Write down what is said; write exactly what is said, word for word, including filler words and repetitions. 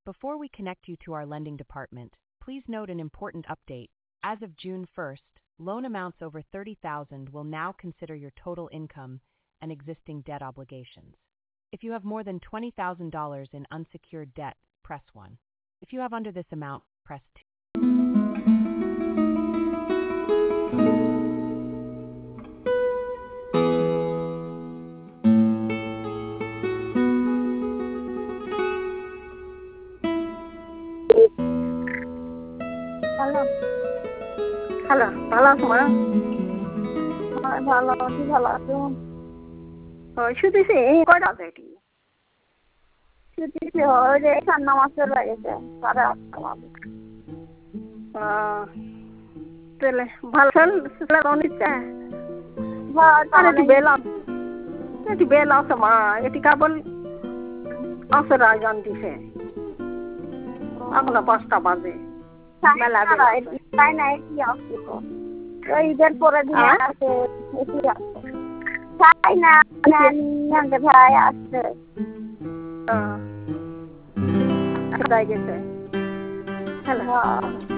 Before we connect you to our lending department, please note an important update. As of June first, loan amounts over thirty thousand dollars will now consider your total income and existing debt obligations. If you have more than twenty thousand dollars in unsecured debt, press one. If you have under this amount, press two. Hello hello ভালো আছো মা? হ্যাঁ ভালো আছি, ভালো আছো? ওই শুধুছি কয়টা আছে এটি শুধুছি ওই যে ঠান্ডা মাসের লাগেছে সাড়ে আটটা বাজে। তাহলে ভালো ছেলে নিচ্ছে এটি বেলা এটি বেলা আছে মা, এটি কেবল আসর আয়োজন দিছে এখনো পাঁচটা বাজে। তাই না এটি আসছে তো ঈদের পরে দিয়ে আসে এটি আসছে তাই না ভাই আসছে গেছে। হ্যালো